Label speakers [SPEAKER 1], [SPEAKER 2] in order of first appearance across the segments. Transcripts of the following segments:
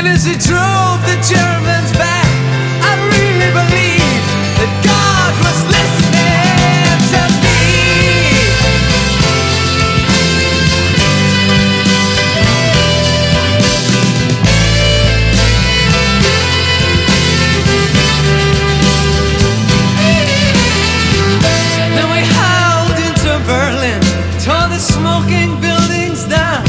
[SPEAKER 1] And as he drove the Germans back, I really believe that God was listening to me. Then we howled into Berlin, tore the smoking buildings down,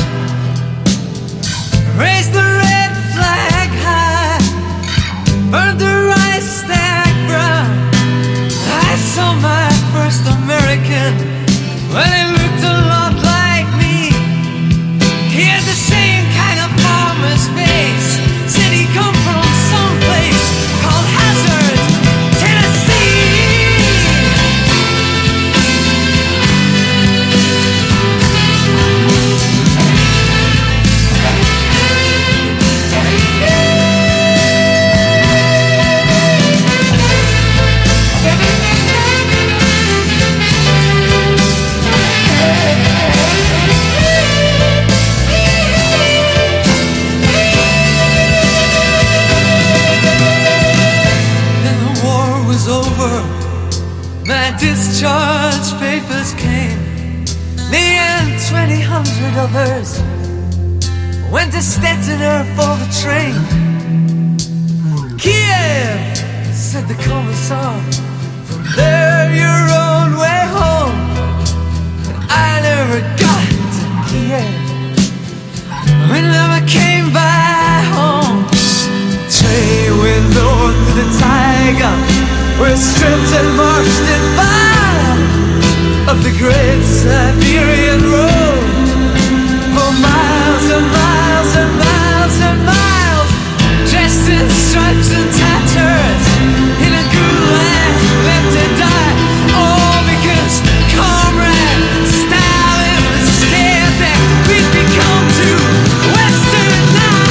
[SPEAKER 1] raised the red flag high, burned the Reichstag brown. I saw my first American, well, he looked a lot like me. He had the same kind of farmer's face, said he come from someplace called Hazard, Tennessee. My discharge papers came. Me and 2,000 others went to Stettiner for the train. Kiev, said the commissar, from there your own way home. But I never got to Kiev, we never came back home. Train went north to the Tiger, we're stripped and marched in fire up the great Siberian road for miles and miles and miles and miles, dressed in stripes and tatters, in a gulag left to die, all because Comrade Stalin was scared that we'd become too westernized.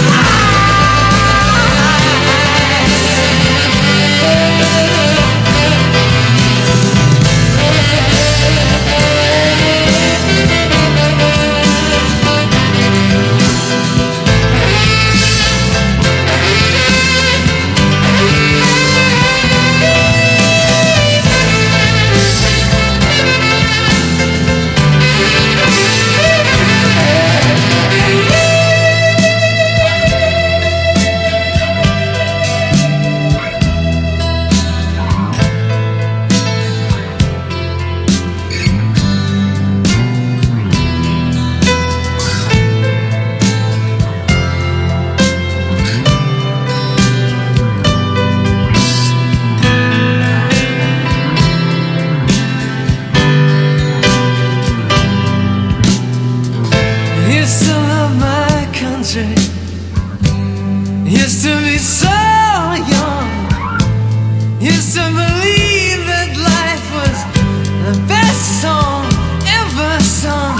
[SPEAKER 1] Used to be so young, used to believe that life was the best song ever sung.